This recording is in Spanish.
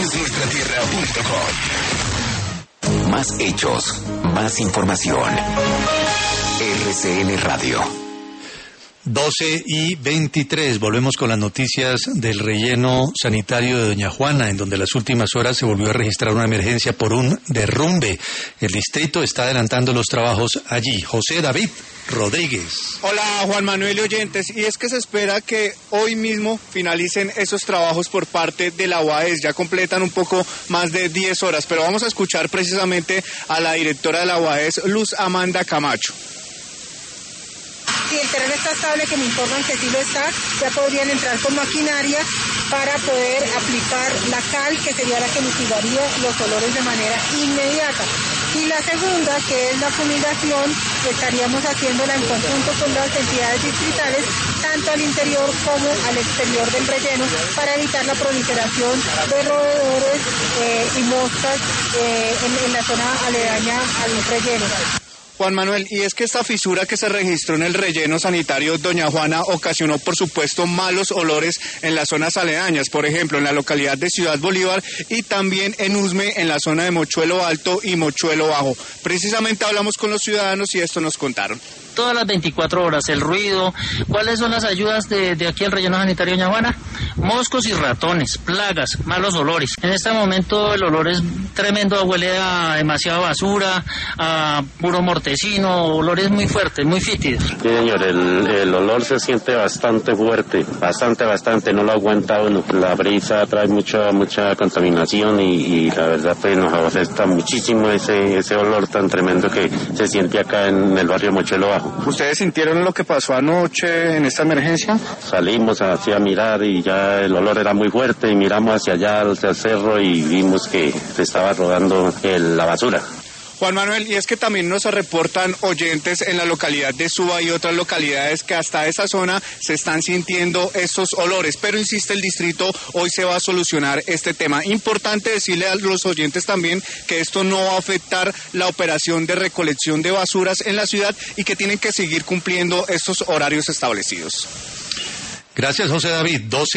somosnuestratierra.com. Más hechos, más información. RCN Radio. 12:23, volvemos con las noticias del relleno sanitario de Doña Juana, en donde en las últimas horas se volvió a registrar una emergencia por un derrumbe. El distrito está adelantando los trabajos allí. José David Rodríguez. Hola Juan Manuel y oyentes, y es que se espera que hoy mismo finalicen esos trabajos por parte de la UAES, ya completan un poco más de 10 horas, pero vamos a escuchar precisamente a la directora de la UAES, Luz Amanda Camacho. Si el terreno está estable, que me informan que sí lo está, ya podrían entrar con maquinaria para poder aplicar la cal, que sería la que mitigaría los olores de manera inmediata. Y la segunda, que es la fumigación, estaríamos haciéndola en conjunto con las entidades distritales, tanto al interior como al exterior del relleno, para evitar la proliferación de roedores y moscas en la zona aledaña al relleno. Juan Manuel, y es que esta fisura que se registró en el relleno sanitario Doña Juana ocasionó, por supuesto, malos olores en las zonas aledañas, por ejemplo, en la localidad de Ciudad Bolívar y también en Usme, en la zona de Mochuelo Alto y Mochuelo Bajo. Precisamente hablamos con los ciudadanos y esto nos contaron. Todas las 24 horas, el ruido. ¿Cuáles son las ayudas de aquí al relleno sanitario Doña Juana? Moscos y ratones, plagas, malos olores. En este momento el olor es tremendo, huele a demasiada basura, a puro mortecino, olores muy fuertes, muy fétidos. Sí, señor, el olor se siente bastante fuerte, bastante, no lo aguanta uno. La brisa trae mucha contaminación y la verdad pues nos afecta muchísimo ese olor tan tremendo que se siente acá en el barrio Mochuelo Bajo. ¿Ustedes sintieron lo que pasó anoche en esta emergencia? Salimos hacia mirar y ya el olor era muy fuerte y miramos hacia allá, hacia el cerro y vimos que se estaba rodando la basura. Juan Manuel, y es que también nos reportan oyentes en la localidad de Suba y otras localidades que hasta esa zona se están sintiendo estos olores, pero insiste el distrito, hoy se va a solucionar este tema. Importante decirle a los oyentes también que esto no va a afectar la operación de recolección de basuras en la ciudad y que tienen que seguir cumpliendo estos horarios establecidos. Gracias, José David. 12